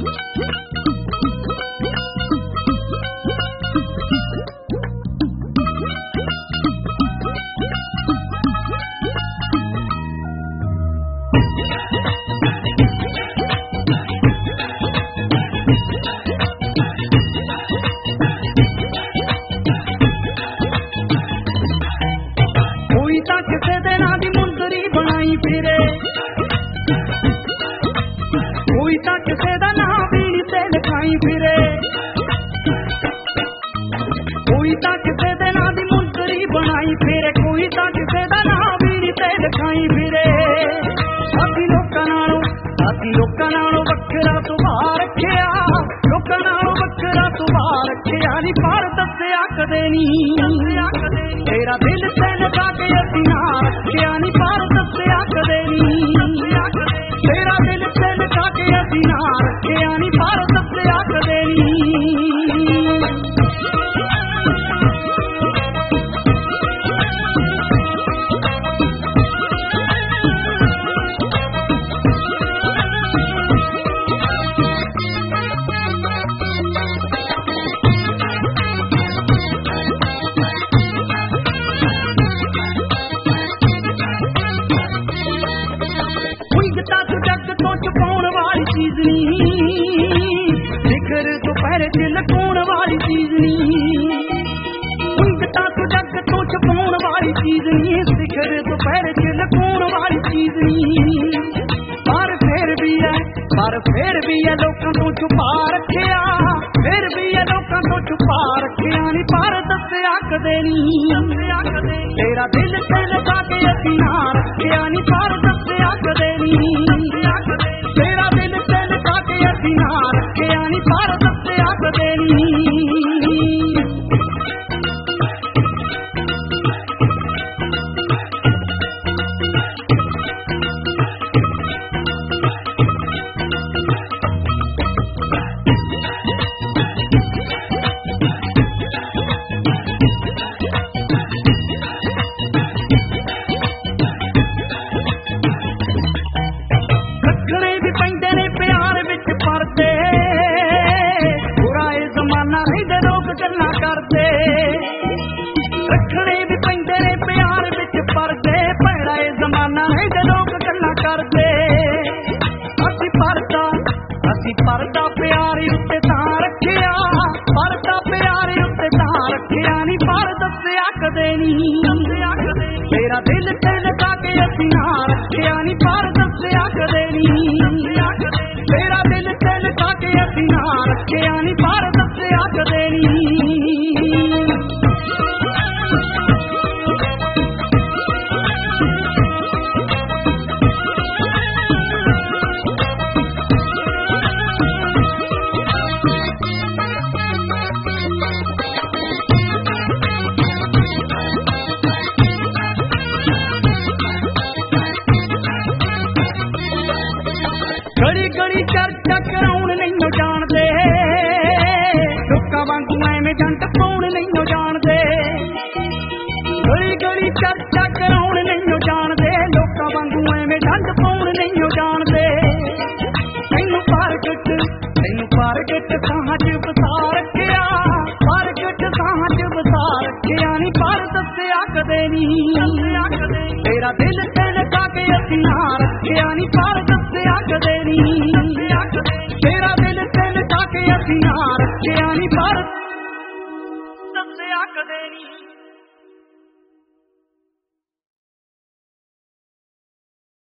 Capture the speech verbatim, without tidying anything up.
ਕਿਸੇ ਦੇ ਨਾਂ ਦੀ ਮੁੰਦਰੀ ਬਣਾਈ ਫਿਰੇ, ਕੋਈ ਤਾਂ ਕਿਸੇ ਦਾ ਨਾਂ ਵੀ ਤੇ ਲਿਖਾਈ ਫਿਰੇ, ਕੋਈ ਤਾਂ ਕਿਸੇ ਦੇ ਨਾਂ ਦੀ ਮੁੰਦਰੀ ਬਣਾਈ ਫਿਰੇ, ਕੋਈ ਤਾਂ ਕਿਸੇ ਦਾ ਨਾਂ ਵੀ ਤੇ ਲਿਖਾਈ ਫਿਰੇ। ਅਸੀਂ ਲੋਕਾਂ ਨਾਲੋਂ ਅਸੀਂ ਲੋਕਾਂ ਨਾਲੋਂ ਵੱਖਰਾ ਸੁਭਾਅ ਰੱਖਿਆ, ਲੋਕਾਂ ਨਾਲੋਂ ਵੱਖਰਾ ਸੁਭਾਅ ਰੱਖਿਆ ਨੀ, ਪਰ ਦੱਸਿਆ ਕਦੇ ਨੀ ਤੇਰਾ ਦਿਲ ਤੇ ਲਗਾ ਕੇ ਅਸੀਂ ਨਾ ਰੱਖਿਆ ਨੀ, ਪਰ ਦੱਸਿਆ ਕਦੇ ਨੀ ਤੇਰਾ ਦਿਲ ਤੇ ਲਗਾ ਕੇ ਅਸੀਂ ਨਾ ਰੱਖਿਆ ਨੀ, ਪਰ ਦੱਸਿਆ ਕਦੇ ਨੀ। ਜੱਗ ਤੋਂ ਛੁਪਾਉਣ ਵਾਲੀ ਚੀਜ਼ ਨੀ, ਸਿਖਰ ਦੁਪਹਿਰ ਚ ਲੁਕਾਉਣ ਵਾਲੀ ਚੀਜ਼ ਨੀ, ਤਾਂ ਤੂੰ ਜੱਗ ਤੋਂ ਛੁਪਾਉਣ ਵਾਲੀ ਚੀਜ਼ ਨੀ, ਸਿਖਰ ਦੁਪਹਿਰ ਚ ਲੁਕਾਉਣ ਵਾਲੀ ਚੀਜ਼ ਨੀ। ਪਰ ਫੇਰ ਵੀ ਹੈ ਪਰ ਫੇਰ ਵੀ ਹੈ ਲੋਕਾਂ ਤੋਂ ਛੁਪਾ ਰੱਖਿਆ, ਫੇਰ ਵੀ ਹੈ ਲੋਕਾਂ ਤੋਂ ਛੁਪਾ ਰੱਖਿਆ ਨੀ, ਪਰ ਦੱਸਿਆ ਕਦੇ ਨੀ ਤੇਰਾ ਦਿਲ ਤੇ ਲਗਾ ਕੇ ਅਸੀਂ ਨਾ ਰੱਖਿਆ ਨੀ, ਪਰ ਦੱਸਿਆ ਕਦੇ ਨੀ ਤੇਰਾ ਦਿਲ ਤੇ ਲਗਾ ਕੇ ਅਸੀਂ ਨਾ ਰੱਖਿਆ ਨੀ, ਪਰ ਦੱਸਿਆ ਕਦੇ ਨੀ। ਰੱਖਣੇ ਵੀ ਪੈਂਦੇ ਨੇ ਪਿਆਰ ਵਿੱਚ ਪਰਦੇ, ਬੁਰਾ ਇਹ ਜ਼ਮਾਨਾ ਰਹਿੰਦੇ ਲੋਕ ਗੱਲਾਂ ਕਰਦੇ। ਰੱਖਣੇ ਵੀ ਪੈਂਦੇ ਨੇ ਪਿਆਰ ਵਿੱਚ ਪਰਦੇ, ਭੈੜਾ ਇਹ ਜ਼ਮਾਨਾ ਰਹਿੰਦੇ ਲੋਕ ਗੱਲਾਂ ਕਰਦੇ। ਅਸੀਂ ਪਰਦਾ ਅਸੀਂ ਪਰਦਾ ਪਿਆਰ ਉੱਤੇ ਤਾਂ ਰੱਖਿਆ, ਪਰਦਾ ਪਿਆਰ ਉੱਤੇ ਤਾਂ ਰੱਖਿਆ ਨੀ, ਪਰ ਦੱਸਿਆ ਕਦੇ ਨੀ ਤੇਰਾ ਦਿਲ ਤੇ ਲਗਾ ਕੇ ਅਸੀਂ ਨਾ ਰੱਖਿਆ ਨੀ, ਪਰ ਦੱਸਿਆ ਕਦੇ ਨੀ ਤੇਰਾ ਦਿਲ ਤੇ ਲਗਾ ਕੇ ਅਸੀਂ ਨਾ ਰੱਖਿਆ ਨੀ, ਪਰ ਦੱਸਿਆ ਕਦੇ ਨੀ। ਗਲੀ ਗਲੀ ਚਰਚਾ ਕਰਾਉਣ ਨਹੀਂ ਜਾਣਦੇ, ਲੋਕਾਂ ਵਾਂਗੂ ਐਵੇਂ ਜੰਟ ਪਾਉਣ ਨਹੀਂ ਜਾਣਦੇ। ਗਲੀ ਗਲੀ ਚਰਚਾ ਕਰਾਉਣ ਨਹੀਂ ਜਾਣਦੇ, ਲੋਕਾਂ ਵਾਂਗੂ ਐਵੇਂ ਜੰਟ ਪਾਉਣ ਨਹੀਂ ਜਾਣਦੇ। ਤੈਨੂੰ ਪ੍ਰਗਟ ਤੈਨੂੰ ਪ੍ਰਗਟ ਸਾਹਾਂ ਚ ਵਸਾ ਰੱਖਿਆ, ਪ੍ਰਗਟ ਸਾਹਾਂ ਚ ਵਸਾ ਰੱਖਿਆ ਨੀ, ਪਰ ਦੱਸਿਆ ਕਦੇ ਨੀ ਤੇਰਾ ਦਿਲ ਤੇ ਲਗਾ ਕੇ ਅਸੀਂ ਨਾ ਰੱਖਿਆ ਨੀ, ਪਰ ਦੱਸਿਆ ਕਦੇ ਨੀ ਤੇਰਾ ਦਿਲ ਤੇ ਲਗਾ ਕੇ ਅਸੀਂ ਨਾ ਰੱਖਿਆ ਨੀ, ਪਰ ਦੱਸਿਆ ਕਦੇ ਨੀ।